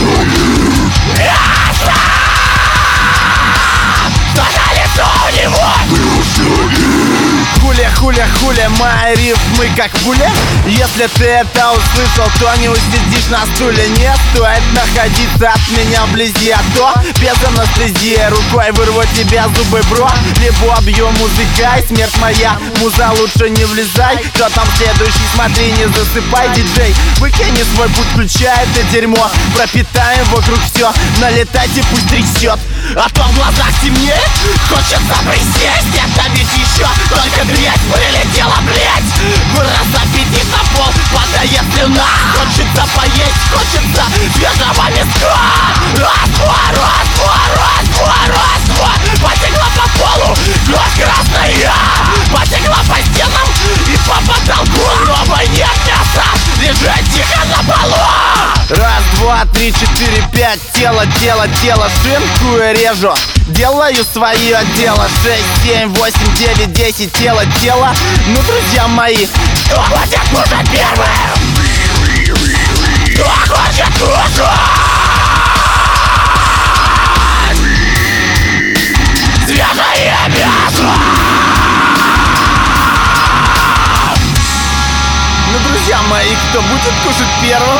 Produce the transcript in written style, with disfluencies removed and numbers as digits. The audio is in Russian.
Хуля, мои рифмы как пуля. Если ты это услышал, то не усидишь на стуле. Не стоит находиться от меня вблизи, а то без анестезии рукой вырву тебе зубы, бро. Либо объем музыка и смерть моя. Муза, лучше не влезай. Кто там следующий, смотри, не засыпай, диджей. Выкини свой путь, включай это дерьмо. Пропитаем вокруг все, налетайте, пусть трясет. А то в глазах темнеет, хочется присесть. Это ведь еще только грязь прилетела, блять. Раз аппетит на пол, падает слюна. Хочется поесть, хочется свежего мяска. Раз-два, потекла по полу кровь красная. Потекла по стенам и по потолку. Новой нет мяса, лежать тихо на полу. Раз, два, три, четыре, пять. Тело, шинку я режу. Делаю свое дело. 6, 7, 8, 9, 10. Тело. Ну, друзья мои, кто хочет кушать первым? Кто хочет кушать? Свежее мясо! Ну, друзья мои, кто будет кушать первым?